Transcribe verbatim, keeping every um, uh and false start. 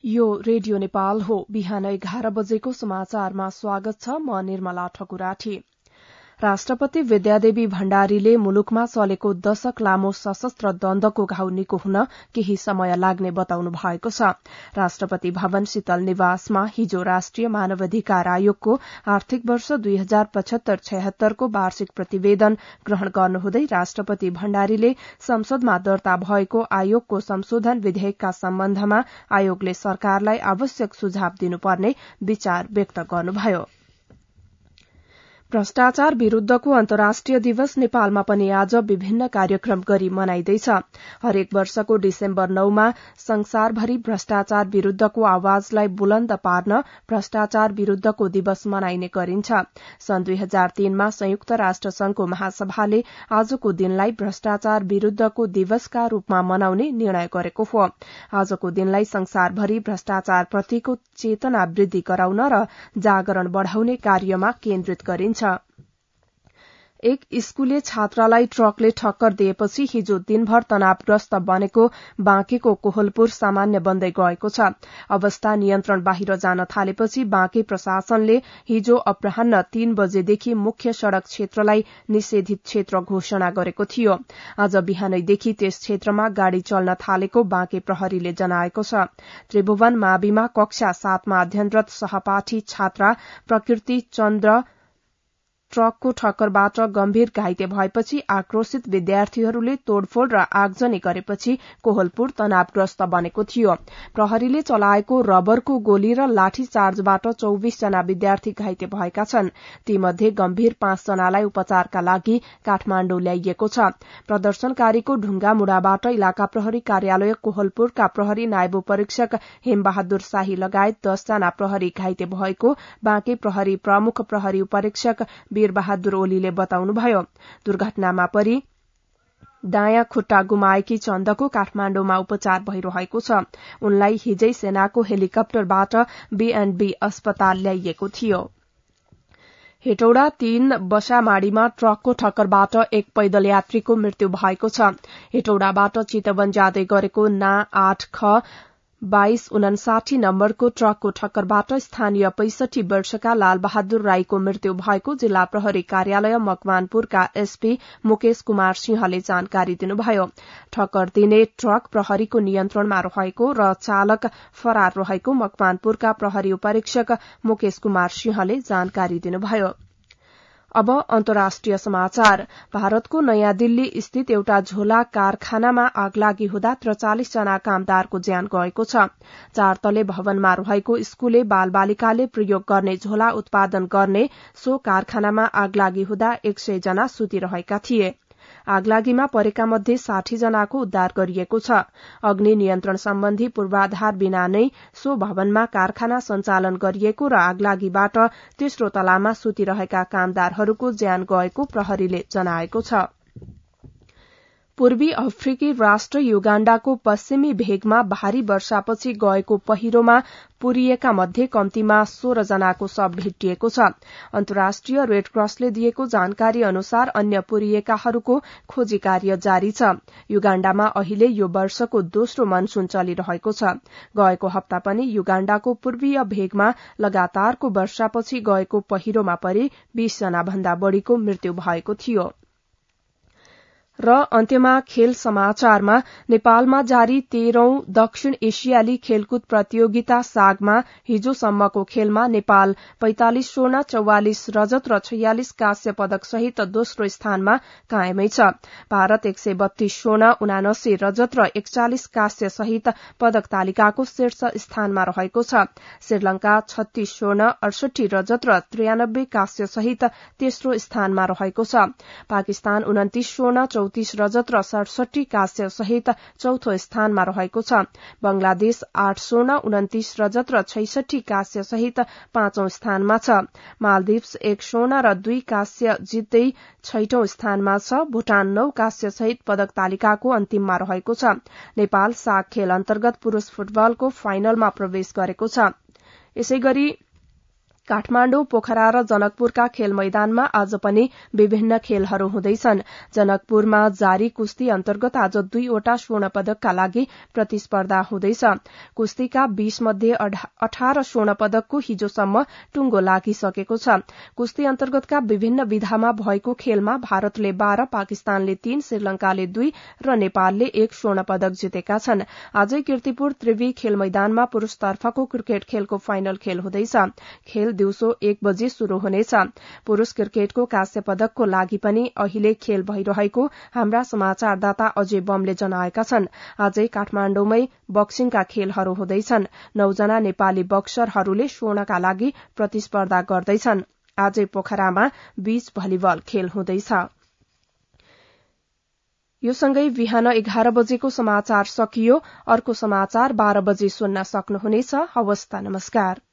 यो रेडियो नेपाल हो। बिहान एघार बजेको समाचारमा स्वागत छ। म निर्मला ठकुराठी। राष्ट्रपति विद्यादेवी भण्डारीले मुलुकमा चलेको दशक लामो सशस्त्र द्वन्द्वको घाउ निको हुन केही समय लाग्ने बताउनु भएको छ। राष्ट्रपति भवन शीतल निवासमा हिजो राष्ट्रिय मानवाधिकार आयोगको आर्थिक वर्ष दुई हजार पचहत्तर छयहत्तरको वार्षिक प्रतिवेदन ग्रहण गर्नुहुँदै राष्ट्रपति भण्डारीले संसदमा दर्ता भएको आयोगको संशोधन विधेयकका सम्बन्धमा आयोगले सरकारलाई आवश्यक सुझाव दिनुपर्ने विचार व्यक्त गर्नुभयो। भ्रष्टाचार विरूद्धको अन्तर्राष्ट्रिय दिवस नेपालमा पनि आज विभिन्न कार्यक्रम गरी मनाइँदैछ। हरेक वर्षको डिसेम्बर नौमा संसारभरि भ्रष्टाचार विरूद्धको आवाजलाई बुलन्द पार्न भ्रष्टाचार विरूद्धको दिवस मनाइने गरिन्छ। सन् दुई हजार तीनमा संयुक्त राष्ट्र संघको महासभाले आजको दिनलाई भ्रष्टाचार विरूद्धको दिवसका रूपमा मनाउने निर्णय गरेको हो। आजको दिनलाई संसारभरि भ्रष्टाचारप्रतिको चेतना वृद्धि गराउन र जागरण बढ़ाउने कार्यमा केन्द्रित गरिन्छ। एक स्कूले छात्रालाई ट्रकले ठक्कर दिएपछि हिजो दिनभर तनावग्रस्त बनेको बाँकेको कोहलपुर सामान्य बन्दै गएको छ। अवस्था नियन्त्रण बाहिर जान थालेपछि बाँके प्रशासनले हिजो अपराह्न तीन बजेदेखि मुख्य सड़क क्षेत्रलाई निषेधित क्षेत्र घोषणा गरेको थियो। आज बिहानैदेखि त्यस क्षेत्रमा गाड़ी चल्न थालेको बाँके प्रहरीले जनाएको छ। त्रिभुवन माविमा कक्षा सातमा अध्ययनरत सहपाठी छात्रा प्रकृति चन्द्र ट्रकको ठक्करबाट गम्भीर घाइते भएपछि आक्रोशित विद्यार्थीहरूले तोड़फोड़ र आगजनी गरेपछि कोहलपुर तनावग्रस्त बनेको थियो। प्रहरीले चलाएको रबरको गोली र लाठी चार्जबाट चौबीस जना विद्यार्थी घाइते भएका छन्। तीमध्ये गम्भीर पाँच जनालाई उपचारका लागि काठमाण्डु ल्याइएको छ। प्रदर्शनकारीको ढुंगा मुढाबाट इलाका प्रहरी कार्यालय कोहलपुरका प्रहरी नायब परीक्षक हेमबहादुर शाही लगायत दस जना प्रहरी घाइते भएको बाँके प्रहरी प्रमुख प्रहरी उपरीक्षक वीरबहादुर ओलीले बताउनुभयो। दुर्घटनामा परि दायाँ खुट्टा गुमाएकी चन्दको काठमाण्डुमा उपचार भइरहेको छ। उनलाई हिजै सेनाको हेलिकप्टरबाट बीएनबी अस्पताल ल्याइएको थियो। हेटौडा तीन बसामाडीमा ट्रकको ठक्करबाट एक पैदल यात्रीको मृत्यु भएको छ। हेटौडाबाट चितवन जाँदै गरेको ना आठ ख बाइस उनासाठी नम्बरको ट्रकको ठक्करबाट स्थानीय पैंसठी वर्षका लालबहादुर राईको मृत्यु भएको जिल्ला प्रहरी कार्यालय मकवानपुरका एसपी मुकेश कुमार सिंहले जानकारी दिनुभयो। ठक्कर दिने ट्रक प्रहरीको नियन्त्रणमा रहेको र चालक फरार रहेको मकवानपुरका प्रहरी उपरीक्षक मुकेश कुमार सिंहले जानकारी दिनुभयो। अब अन्तर्राष्ट्रिय समाचार। भारतको नयाँ दिल्ली स्थित एउटा झोला कारखानामा आगलागी हुँदा त्रिचालिस जना कामदारको ज्यान गएको छ। चार तले भवनमा रहेको स्कूले बालबालिकाले प्रयोग गर्ने झोला उत्पादन गर्ने सो कारखानामा आगलागी हुँदा एक सय जना सुतिरहेका थिए। आगलागीमा परेका मध्ये साठी जनाको उद्धार गरिएको छ। अग्नि नियन्त्रण सम्बन्धी पूर्वाधार बिना नै सो भवनमा कारखाना सञ्चालन गरिएको र आगलागीबाट तेस्रो तलामा सुतिरहेका कामदारहरूको ज्यान गएको प्रहरीले जनाएको छ। पूर्वी अफ्रिकी राष्ट्र युगाण्डाको पश्चिमी भेगमा भारी वर्षापछि गएको पहिरोमा पुरिएका मध्ये कम्तीमा सोह्र जनाको शव भेटिएको छ। अन्तर्राष्ट्रिय रेड क्रसले दिएको जानकारी अनुसार अन्य पुरिएकाहरूको खोजी कार्य जारी छ। युगाण्डामा अहिले यो वर्षको दोस्रो मनसून चलिरहेको छ। गएको हप्ता पनि युगाण्डाको पूर्वीय भेगमा लगातारको वर्षापछि गएको पहिरोमा परि बीस जना भन्दा बढ़ीको मृत्यु भएको थियो। र अन्त्यमा खेल समाचारमा नेपालमा जारी तेह्रौं दक्षिण एशियाली खेलकुद प्रतियोगिता सागमा हिजोसम्मको खेलमा नेपाल पैंतालिस स्वर्ण चौवालिस रजत र छयालिस कांस्य पदक सहित दोस्रो स्थानमा कायमै छ। भारत एक सय बत्तीस स्वर्ण उनासी रजत र एकचालिस कांस्य सहित पदक तालिकाको शीर्ष स्थानमा रहेको छ। श्रीलंका छत्तीस स्वर्ण अडसठी रजत र त्रियानब्बे कांस्य सहित तेस्रो स्थानमा रहेको छ। पाकिस्तान उन्तिस स्वर्ण चौतीस रजत र सडसठी कांस्य सहित चौथो स्थानमा रहेको छ। बंगलादेश आठ स्वर्ण उन्तिस रजत र छैसठी कांस्य सहित पाँचौं स्थानमा छ। मालदिप्स एक स्वर्ण र दुई कांस्य जित्दै छैटौं स्थानमा छ। भूटान नौ कांस्य सहित पदक तालिकाको अन्तिममा रहेको छ। नेपाल साग खेल अन्तर्गत पुरूष फुटबलको फाइनलमा प्रवेश गरेको छ। यसैगरी काठमाण्डु, पोखरा र जनकपुरका खेल मैदानमा आज पनि विभिन्न खेलहरू हुँदैछन्। जनकपुरमा जारी कुस्ती अन्तर्गत आज दुईवटा स्वर्ण पदकका लागि प्रतिस्पर्धा हुँदैछ। कुस्तीका बीस मध्ये अठार स्वर्ण पदकको हिजोसम्म टुंगो लागिसकेको छ। कुस्ती अन्तर्गतका विभिन्न विधामा भएको खेलमा भारतले बाह्र, पाकिस्तानले तीन, श्रीलंकाले दुई र नेपालले एक स्वर्ण पदक जितेका छन्। आजै कीर्तिपुर त्रिवी खेल मैदानमा पुरूषतर्फको क्रिकेट खेलको फाइनल खेल हुँदैछ। खेल दिउँसो एक बजे शुरू हुनेछ। पुरूष क्रिकेटको कांस्य पदकको लागि पनि अहिले खेल भइरहेको हाम्रा समाचारदाता अजय बमले जनाएका छन्। आजै काठमाण्डुमै बक्सिङका खेलहरू हुँदैछन्। नौजना नेपाली बक्सरहरूले स्वर्णका लागि प्रतिस्पर्धा गर्दैछन्। आजै पोखरामा बीच भलिबल खेल हुँदैछ। यो सँगै बिहान एघार बजेको समाचार सकियो। अर्को समाचार बाह्र बजे सुन्न सक्नुहुनेछ। हवस् त, नमस्कार।